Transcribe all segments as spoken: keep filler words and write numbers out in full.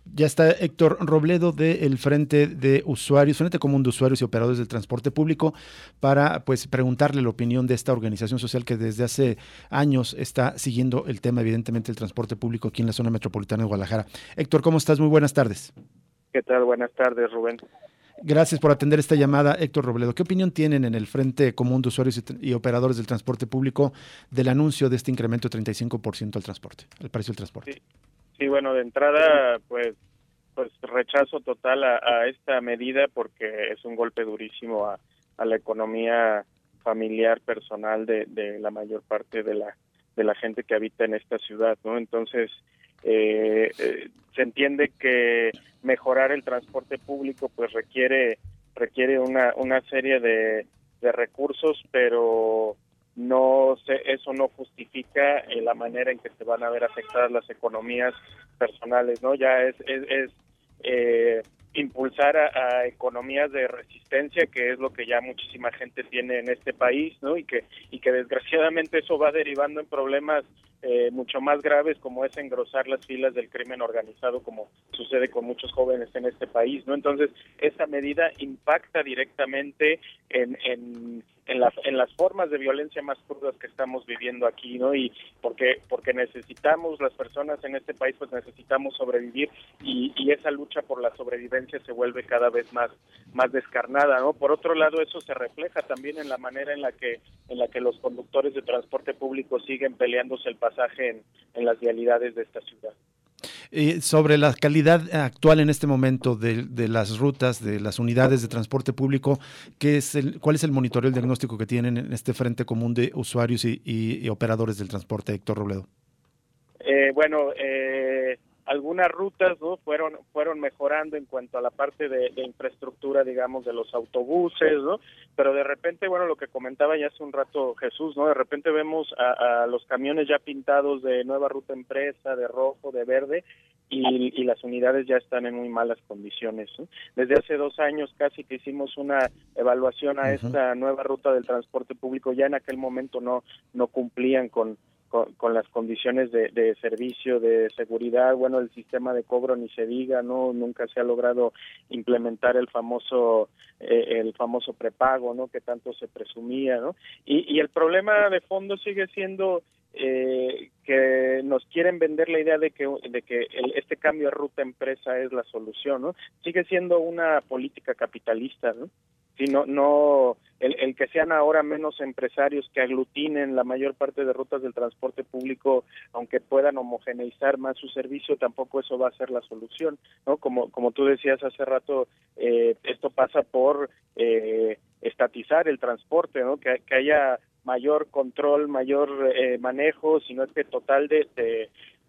Ya está Héctor Robledo del Frente de Usuarios, Frente Común de Usuarios y Operadores del Transporte Público, para pues preguntarle la opinión de esta organización social que desde hace años está siguiendo el tema, evidentemente, del transporte público aquí en la zona metropolitana de Guadalajara. Héctor, ¿cómo estás? Muy buenas tardes. ¿Qué tal? Buenas tardes, Rubén. Gracias por atender esta llamada, Héctor Robledo. ¿Qué opinión tienen en el Frente Común de Usuarios y, y Operadores del Transporte Público del anuncio de este incremento de treinta y cinco por ciento al transporte, al precio del transporte? Sí, sí, bueno, de entrada, pues, pues rechazo total a, a esta medida porque es un golpe durísimo a, a la economía familiar, personal de, de la mayor parte de la de la gente que habita en esta ciudad, ¿no? Entonces, eh, eh, se entiende que mejorar el transporte público, pues requiere requiere una una serie de, de recursos, pero no se, eso no justifica eh, la manera en que se van a ver afectadas las economías personales, ¿no? Ya es es, es eh, impulsar a, a economías de resistencia, que es lo que ya muchísima gente tiene en este país, ¿no? Y que y que desgraciadamente eso va derivando en problemas eh, mucho más graves, como es engrosar las filas del crimen organizado, como sucede con muchos jóvenes en este país, ¿no? Entonces, esa medida impacta directamente en en en las en las formas de violencia más crudas que estamos viviendo aquí, ¿no? Y porque porque necesitamos, las personas en este país, pues necesitamos sobrevivir, y, y esa lucha por la sobrevivencia se vuelve cada vez más más descarnada, ¿no? Por otro lado, eso se refleja también en la manera en la que en la que los conductores de transporte público siguen peleándose el pasaje en, en las vialidades de esta ciudad. Eh, sobre la calidad actual en este momento de, de las rutas, de las unidades de transporte público, ¿qué es el, ¿cuál es el monitoreo, el diagnóstico que tienen en este Frente Común de Usuarios y, y, y Operadores del Transporte, Héctor Robledo? Eh, bueno, eh, algunas rutas, ¿no?, fueron fueron mejorando en cuanto a la parte de, de infraestructura, digamos, de los autobuses, ¿no? Pero de repente, bueno, lo que comentaba ya hace un rato Jesús, ¿no? De repente vemos a, a los camiones ya pintados de nueva ruta empresa, de rojo, de verde, y, y las unidades ya están en muy malas condiciones, ¿no? Desde hace dos años casi que hicimos una evaluación a Uh-huh. esta nueva ruta del transporte público, ya en aquel momento no no cumplían con Con, con las condiciones de, de servicio, de seguridad. Bueno, el sistema de cobro ni se diga, no, nunca se ha logrado implementar el famoso eh, el famoso prepago, ¿no?, que tanto se presumía, ¿no? Y, y el problema de fondo sigue siendo eh, que nos quieren vender la idea de que de que el, este cambio de ruta empresa es la solución, ¿no? Sigue siendo una política capitalista, ¿no? Sí, no, no el, el que sean ahora menos empresarios que aglutinen la mayor parte de rutas del transporte público, aunque puedan homogeneizar más su servicio, tampoco eso va a ser la solución, ¿no? Como como tú decías hace rato, eh, esto pasa por eh, estatizar el transporte, ¿no? Que, que haya mayor control, mayor eh, manejo, sino es que total de, de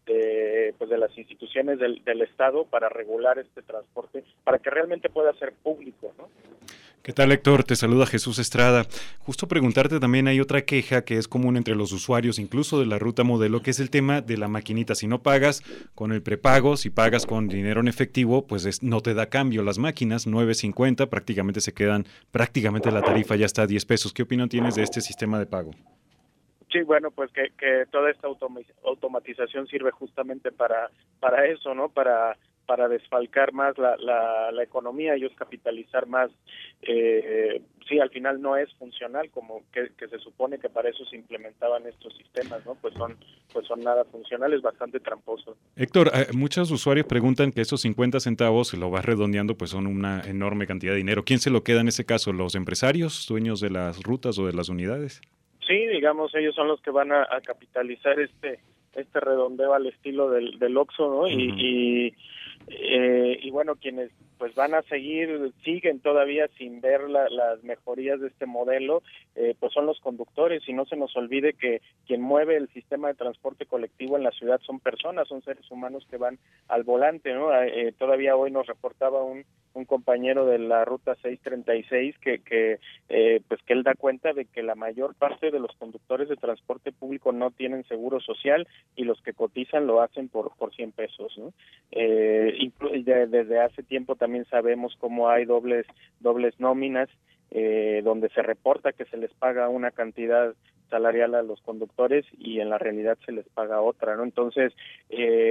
de pues de las instituciones del, del Estado para regular este transporte, para que realmente pueda ser público, ¿no? ¿Qué tal, Héctor? Te saluda Jesús Estrada. Justo preguntarte también, hay otra queja que es común entre los usuarios, incluso de la ruta modelo, que es el tema de la maquinita. Si no pagas con el prepago, si pagas con dinero en efectivo, pues es, no te da cambio. Las máquinas, nueve cincuenta, prácticamente se quedan, prácticamente la tarifa ya está a diez pesos. ¿Qué opinión tienes de este sistema de pago? Sí, bueno, pues que, que toda esta automa- automatización sirve justamente para para eso, ¿no? Para para desfalcar más la, la, la economía, ellos capitalizar más. Eh, sí, al final no es funcional, como que, que se supone que para eso se implementaban estos sistemas, ¿no? Pues son pues son nada funcionales, bastante tramposos. Héctor, eh, muchos usuarios preguntan que esos cincuenta centavos, si lo vas redondeando, pues son una enorme cantidad de dinero. ¿Quién se lo queda en ese caso? ¿Los empresarios, dueños de las rutas o de las unidades? Sí, digamos, ellos son los que van a, a capitalizar este este redondeo al estilo del, del Oxxo, ¿no? Y, Uh-huh. y, eh, y bueno, quienes pues van a seguir, siguen todavía sin ver la, las mejorías de este modelo, eh, pues son los conductores, y no se nos olvide que quien mueve el sistema de transporte colectivo en la ciudad son personas, son seres humanos que van al volante, ¿no? Eh, todavía hoy nos reportaba un un compañero de la ruta seiscientos treinta y seis que que eh, pues que él da cuenta de que la mayor parte de los conductores de transporte público no tienen seguro social, y los que cotizan lo hacen por por cien pesos, ¿no? Eh, inclu- de, desde hace tiempo también sabemos cómo hay dobles dobles nóminas, eh, donde se reporta que se les paga una cantidad salarial a los conductores y en la realidad se les paga otra, ¿no? Entonces, eh,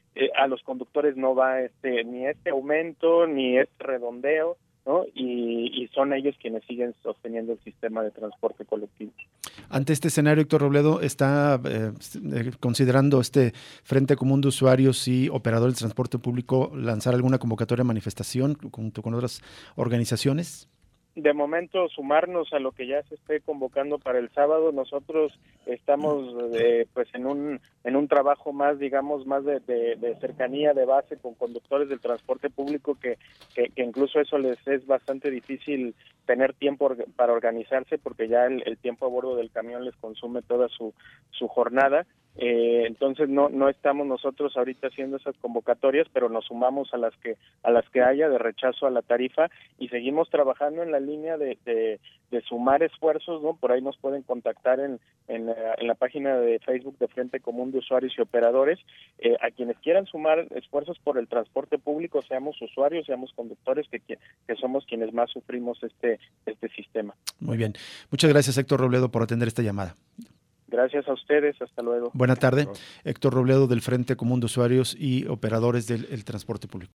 eh, a los conductores no va este ni este aumento ni este redondeo, ¿no? Y, y son ellos quienes siguen sosteniendo el sistema de transporte colectivo. Ante este escenario, Héctor Robledo, ¿está eh, considerando este Frente Común de Usuarios y Operadores del Transporte Público lanzar alguna convocatoria de manifestación junto con otras organizaciones? De momento, sumarnos a lo que ya se esté convocando para el sábado. Nosotros estamos eh, pues en un en un trabajo más, digamos, más de, de, de cercanía, de base con conductores del transporte público, que, que, que incluso eso les es bastante difícil tener tiempo para organizarse, porque ya el, el tiempo a bordo del camión les consume toda su, su jornada. Eh, entonces no no estamos nosotros ahorita haciendo esas convocatorias, pero nos sumamos a las que a las que haya de rechazo a la tarifa, y seguimos trabajando en la línea de, de, de sumar esfuerzos, ¿no? Por ahí nos pueden contactar en, en, en la página de Facebook de Frente Común de Usuarios y Operadores, eh, a quienes quieran sumar esfuerzos por el transporte público, seamos usuarios, seamos conductores, que, que somos quienes más sufrimos este, este sistema. Muy bien. Muchas gracias, Héctor Robledo, por atender esta llamada. Gracias a ustedes, hasta luego. Buena tarde, Héctor Robledo del Frente Común de Usuarios y Operadores del el Transporte Público.